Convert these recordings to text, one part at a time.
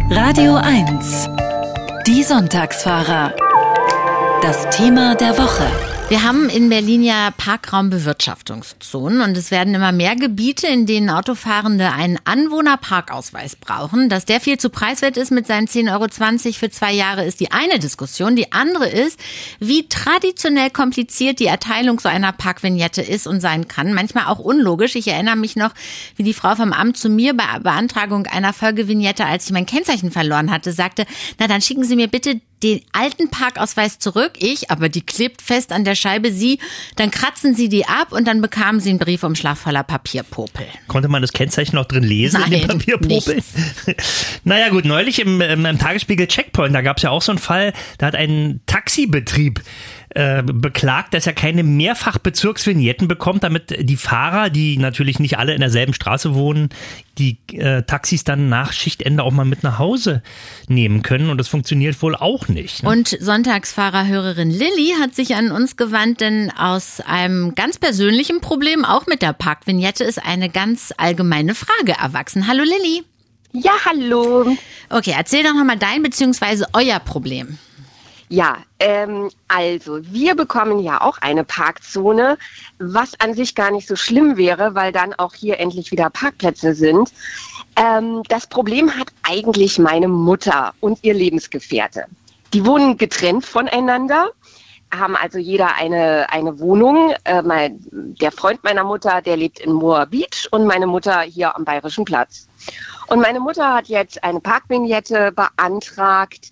Radio 1. Die Sonntagsfahrer. Das Thema der Woche. Wir haben in Berlin ja Parkraumbewirtschaftungszonen und es werden immer mehr Gebiete, in denen Autofahrende einen Anwohnerparkausweis brauchen. Dass der viel zu preiswert ist mit seinen 10,20 € für 2 Jahre, ist die eine Diskussion. Die andere ist, wie traditionell kompliziert die Erteilung so einer Parkvignette ist und sein kann. Manchmal auch unlogisch. Ich erinnere mich noch, wie die Frau vom Amt zu mir bei Beantragung einer Folgevignette, als ich mein Kennzeichen verloren hatte, sagte, na dann schicken Sie mir bitte den alten Parkausweis zurück, aber die klebt fest an der Scheibe, Sie, dann kratzen Sie die ab und dann bekamen Sie einen Briefumschlag voller Papierpopel. Konnte man das Kennzeichen noch drin lesen? Nein, in den Papierpopel? Naja gut, neulich im Tagesspiegel Checkpoint, da gab es ja auch so einen Fall, da hat ein Taxibetrieb beklagt, dass er keine Mehrfachbezirksvignetten bekommt, damit die Fahrer, die natürlich nicht alle in derselben Straße wohnen, die Taxis dann nach Schichtende auch mal mit nach Hause nehmen können. Und das funktioniert wohl auch nicht. Ne? Und Sonntagsfahrerhörerin Lilly hat sich an uns gewandt, denn aus einem ganz persönlichen Problem, auch mit der Parkvignette, ist eine ganz allgemeine Frage erwachsen. Hallo Lilly. Ja, hallo. Okay, erzähl doch nochmal dein bzw. euer Problem. Ja, also wir bekommen ja auch eine Parkzone, was an sich gar nicht so schlimm wäre, weil dann auch hier endlich wieder Parkplätze sind. Das Problem hat eigentlich meine Mutter und ihr Lebensgefährte. Die wohnen getrennt voneinander, haben also jeder eine Wohnung. Der Freund meiner Mutter, der lebt in Moor Beach und meine Mutter hier am Bayerischen Platz. Und meine Mutter hat jetzt eine Parkvignette beantragt,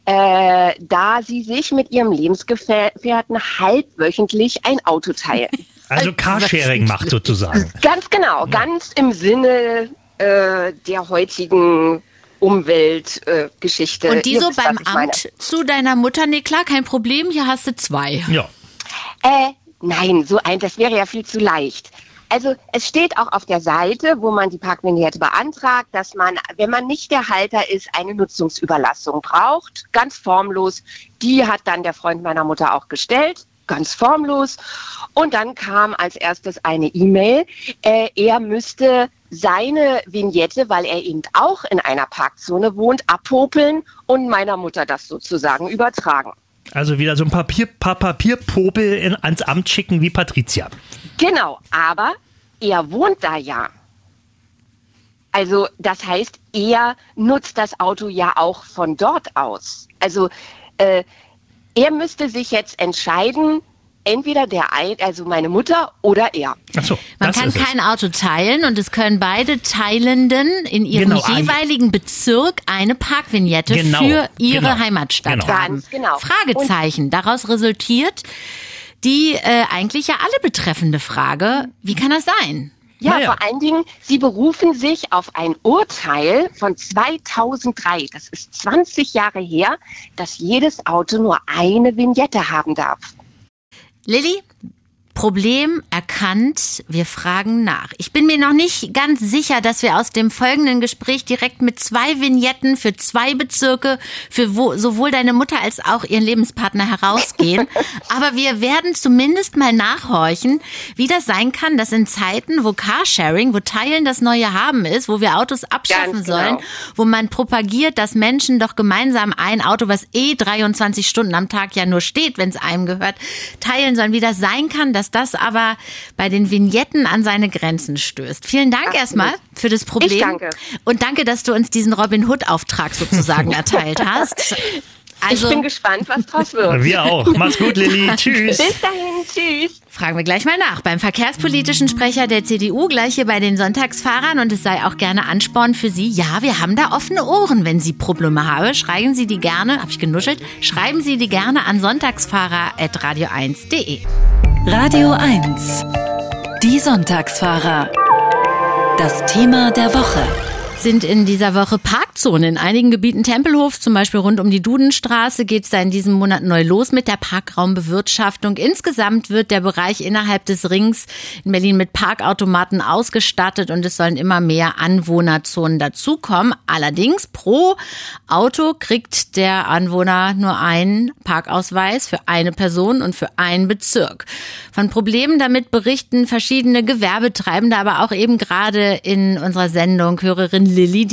da sie sich mit ihrem Lebensgefährten halbwöchentlich ein Auto teilen. Also Carsharing macht sozusagen. Ganz genau, ganz im Sinne der heutigen Umweltgeschichte. Und die so beim Amt zu deiner Mutter, nee klar, kein Problem, hier hast du 2. Ja. Nein, das wäre ja viel zu leicht. Also es steht auch auf der Seite, wo man die Parkvignette beantragt, dass man, wenn man nicht der Halter ist, eine Nutzungsüberlassung braucht. Ganz formlos. Die hat dann der Freund meiner Mutter auch gestellt. Ganz formlos. Und dann kam als erstes eine E-Mail. Er müsste seine Vignette, weil er eben auch in einer Parkzone wohnt, abpopeln und meiner Mutter das sozusagen übertragen. Also wieder so ein paar Papierpopel ans Amt schicken wie Patricia. Genau, aber er wohnt da ja. Also das heißt, er nutzt das Auto ja auch von dort aus. Also er müsste sich jetzt entscheiden, entweder also meine Mutter oder er. Ach so, man kann kein Auto teilen und es können beide Teilenden in ihrem jeweiligen Bezirk eine Parkvignette für ihre Heimatstadt haben. Ganz genau. Fragezeichen. Daraus resultiert die eigentlich ja alle betreffende Frage, wie kann das sein? Ja, vor allen Dingen, sie berufen sich auf ein Urteil von 2003, das ist 20 Jahre her, dass jedes Auto nur eine Vignette haben darf. Lilly, Problem erkannt, wir fragen nach. Ich bin mir noch nicht ganz sicher, dass wir aus dem folgenden Gespräch direkt mit 2 Vignetten für 2 Bezirke für sowohl deine Mutter als auch ihren Lebenspartner herausgehen. Aber wir werden zumindest mal nachhorchen, wie das sein kann, dass in Zeiten, wo Carsharing, wo Teilen das neue Haben ist, wo wir Autos abschaffen sollen, wo man propagiert, dass Menschen doch gemeinsam ein Auto, was 23 Stunden am Tag ja nur steht, wenn es einem gehört, teilen sollen, wie das sein kann, dass das aber bei den Vignetten an seine Grenzen stößt. Vielen Dank erstmal für das Problem. Ich danke. Und danke, dass du uns diesen Robin Hood-Auftrag sozusagen erteilt hast. Also, ich bin gespannt, was draus wird. Wir auch. Mach's gut, Lilly. Tschüss. Bis dahin. Tschüss. Fragen wir gleich mal nach beim verkehrspolitischen Sprecher der CDU, gleich hier bei den Sonntagsfahrern. Und es sei auch gerne Ansporn für Sie. Ja, wir haben da offene Ohren, wenn Sie Probleme haben. Schreiben Sie die gerne, habe ich genuschelt, schreiben Sie die gerne an sonntagsfahrer@radio1.de. Radio 1. Die Sonntagsfahrer. Das Thema der Woche. Sind in dieser Woche Parkzonen. In einigen Gebieten Tempelhof, zum Beispiel rund um die Dudenstraße, geht es da in diesem Monat neu los mit der Parkraumbewirtschaftung. Insgesamt wird der Bereich innerhalb des Rings in Berlin mit Parkautomaten ausgestattet und es sollen immer mehr Anwohnerzonen dazukommen. Allerdings pro Auto kriegt der Anwohner nur einen Parkausweis für eine Person und für einen Bezirk. Von Problemen damit berichten verschiedene Gewerbetreibende, aber auch eben gerade in unserer Sendung Hörerin Lilly,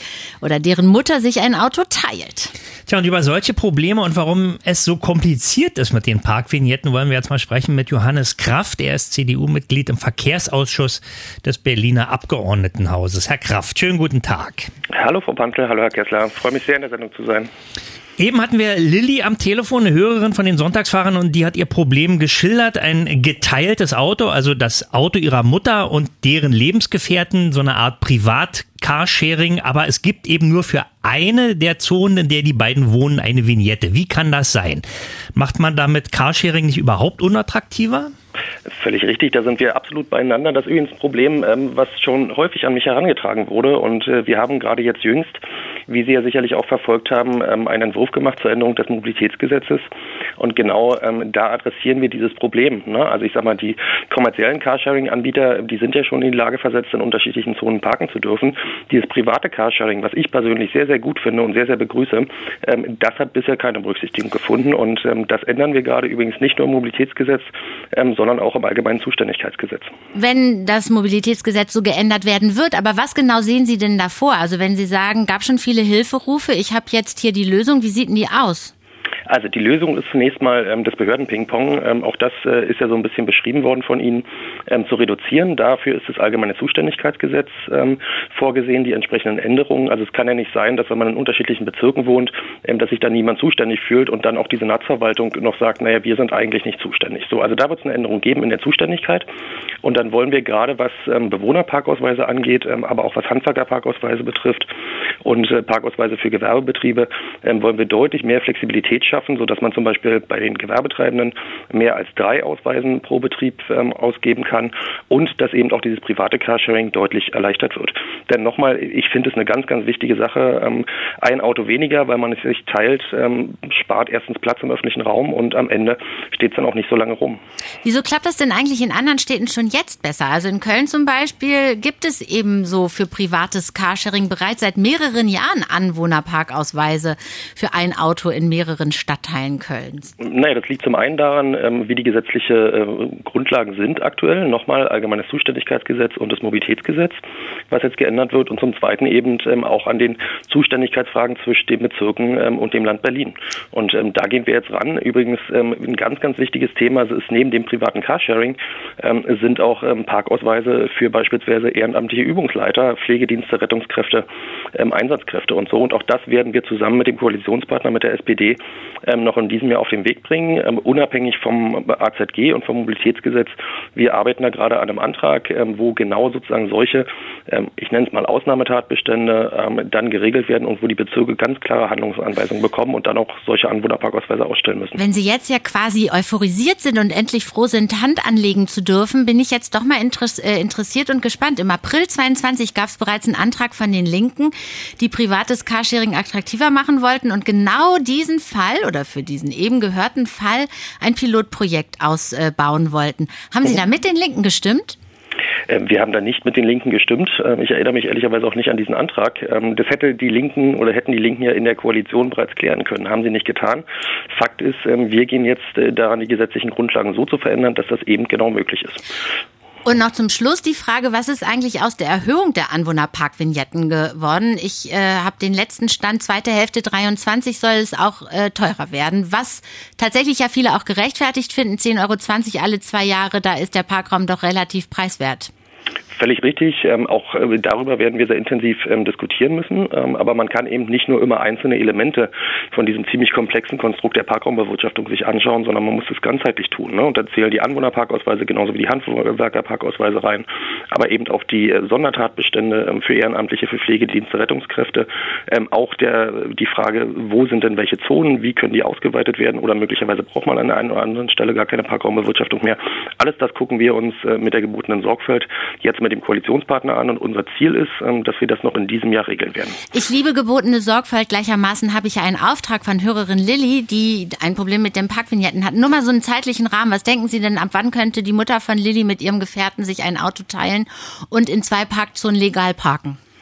deren Mutter sich ein Auto teilt. Tja, und über solche Probleme und warum es so kompliziert ist mit den Parkvignetten, wollen wir jetzt mal sprechen mit Johannes Kraft. Er ist CDU-Mitglied im Verkehrsausschuss des Berliner Abgeordnetenhauses. Herr Kraft, schönen guten Tag. Hallo Frau Pantel, hallo Herr Kessler. Ich freue mich sehr, in der Sendung zu sein. Eben hatten wir Lilly am Telefon, eine Hörerin von den Sonntagsfahrern, und die hat ihr Problem geschildert. Ein geteiltes Auto, also das Auto ihrer Mutter und deren Lebensgefährten, so eine Art Privat-Carsharing. Aber es gibt eben nur für eine der Zonen, in der die beiden wohnen, eine Vignette. Wie kann das sein? Macht man damit Carsharing nicht überhaupt unattraktiver? Völlig richtig, da sind wir absolut beieinander. Das ist übrigens ein Problem, was schon häufig an mich herangetragen wurde. Und wir haben gerade jetzt jüngst, wie Sie ja sicherlich auch verfolgt haben, einen Entwurf gemacht zur Änderung des Mobilitätsgesetzes. Und genau da adressieren wir dieses Problem. Ne? Also ich sag mal, die kommerziellen Carsharing-Anbieter, die sind ja schon in die Lage versetzt, in unterschiedlichen Zonen parken zu dürfen. Dieses private Carsharing, was ich persönlich sehr, sehr gut finde und sehr, sehr begrüße, das hat bisher keine Berücksichtigung gefunden. Und das ändern wir gerade übrigens nicht nur im Mobilitätsgesetz, sondern auch im Allgemeinen Zuständigkeitsgesetz. Wenn das Mobilitätsgesetz so geändert werden wird, aber was genau sehen Sie denn davor? Also wenn Sie sagen, gab schon viele Hilferufe, ich habe jetzt hier die Lösung, wie sieht denn die aus? Also die Lösung ist zunächst mal das Behörden-Ping-Pong. Auch das ist ja so ein bisschen beschrieben worden von Ihnen, zu reduzieren. Dafür ist das Allgemeine Zuständigkeitsgesetz vorgesehen, die entsprechenden Änderungen. Also es kann ja nicht sein, dass wenn man in unterschiedlichen Bezirken wohnt, dass sich da niemand zuständig fühlt und dann auch die Senatsverwaltung noch sagt, naja, wir sind eigentlich nicht zuständig. So, also da wird es eine Änderung geben in der Zuständigkeit. Und dann wollen wir gerade, was Bewohnerparkausweise angeht, aber auch was Handwerkerparkausweise betrifft und Parkausweise für Gewerbebetriebe, wollen wir deutlich mehr Flexibilität schaffen, sodass man zum Beispiel bei den Gewerbetreibenden mehr als 3 Ausweisen pro Betrieb ausgeben kann und dass eben auch dieses private Carsharing deutlich erleichtert wird. Denn nochmal, ich finde es eine ganz, ganz wichtige Sache. Ein Auto weniger, weil man es sich teilt, spart erstens Platz im öffentlichen Raum und am Ende steht es dann auch nicht so lange rum. Wieso klappt das denn eigentlich in anderen Städten schon jetzt besser? Also in Köln zum Beispiel gibt es eben so für privates Carsharing bereits seit mehreren Jahren Anwohnerparkausweise für ein Auto in mehreren Stadtteilen Kölns. Naja, das liegt zum einen daran, wie die gesetzlichen Grundlagen sind aktuell. Nochmal Allgemeines Zuständigkeitsgesetz und das Mobilitätsgesetz, was jetzt geändert wird. Und zum Zweiten eben auch an den Zuständigkeitsfragen zwischen den Bezirken und dem Land Berlin. Und da gehen wir jetzt ran. Übrigens ein ganz, ganz wichtiges Thema ist neben dem privaten Carsharing sind auch Parkausweise für beispielsweise ehrenamtliche Übungsleiter, Pflegedienste, Rettungskräfte, Einsatzkräfte und so. Und auch das werden wir zusammen mit dem Koalitionspartner, mit der SPD, noch in diesem Jahr auf den Weg bringen, unabhängig vom AZG und vom Mobilitätsgesetz. Wir arbeiten da gerade an einem Antrag, wo genau sozusagen solche, ich nenne es mal Ausnahmetatbestände, dann geregelt werden und wo die Bezirke ganz klare Handlungsanweisungen bekommen und dann auch solche Anwohnerparkausweise ausstellen müssen. Wenn Sie jetzt ja quasi euphorisiert sind und endlich froh sind, Hand anlegen zu dürfen, bin ich jetzt doch mal interessiert und gespannt. Im April 22 gab es bereits einen Antrag von den Linken, die privates Carsharing attraktiver machen wollten und genau diesen Fall oder für diesen eben gehörten Fall ein Pilotprojekt ausbauen wollten. Haben Sie da mit den Linken gestimmt? Wir haben da nicht mit den Linken gestimmt. Ich erinnere mich ehrlicherweise auch nicht an diesen Antrag. Das hätten die Linken ja in der Koalition bereits klären können. Haben sie nicht getan. Fakt ist, wir gehen jetzt daran, die gesetzlichen Grundlagen so zu verändern, dass das eben genau möglich ist. Und noch zum Schluss die Frage, was ist eigentlich aus der Erhöhung der Anwohnerparkvignetten geworden? Ich habe den letzten Stand, zweite Hälfte 23 soll es auch teurer werden, was tatsächlich ja viele auch gerechtfertigt finden. 10,20 € alle 2 Jahre, da ist der Parkraum doch relativ preiswert. Völlig richtig. Auch darüber werden wir sehr intensiv diskutieren müssen. Aber man kann eben nicht nur immer einzelne Elemente von diesem ziemlich komplexen Konstrukt der Parkraumbewirtschaftung sich anschauen, sondern man muss das ganzheitlich tun. Ne? Und da zählen die Anwohnerparkausweise genauso wie die Handwerkerparkausweise rein, aber eben auch die Sondertatbestände für Ehrenamtliche, für Pflegedienste, Rettungskräfte. Auch die Frage, wo sind denn welche Zonen, wie können die ausgeweitet werden oder möglicherweise braucht man an einer oder anderen Stelle gar keine Parkraumbewirtschaftung mehr. Alles das gucken wir uns mit der gebotenen Sorgfalt jetzt mit dem Koalitionspartner an und unser Ziel ist, dass wir das noch in diesem Jahr regeln werden. Ich liebe gebotene Sorgfalt. Gleichermaßen habe ich ja einen Auftrag von Hörerin Lilly, die ein Problem mit den Parkvignetten hat. Nur mal so einen zeitlichen Rahmen. Was denken Sie denn, ab wann könnte die Mutter von Lilly mit ihrem Gefährten sich ein Auto teilen und in 2 Parkzonen legal parken?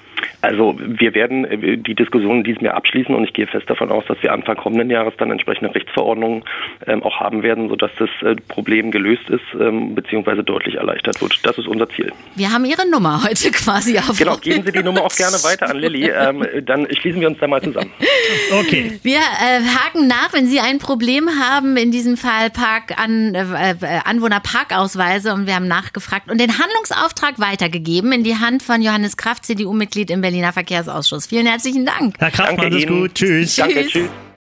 Also wir werden die Diskussion in diesem Jahr abschließen und ich gehe fest davon aus, dass wir Anfang kommenden Jahres dann entsprechende Rechtsverordnungen auch haben werden, sodass das Problem gelöst ist beziehungsweise deutlich erleichtert wird. Das ist unser Ziel. Wir haben Ihre Nummer heute quasi auf. Genau, geben Sie die Nummer auch gerne weiter an Lilly. Dann schließen wir uns da mal zusammen. Okay. Wir haken nach, wenn Sie ein Problem haben, in diesem Fall Anwohnerparkausweise, und wir haben nachgefragt und den Handlungsauftrag weitergegeben in die Hand von Johannes Kraft, CDU-Mitglied im Berliner Verkehrsausschuss. Vielen herzlichen Dank. Herr Kraft, Danke macht es Ihnen. gut. Tschüss. Danke, tschüss.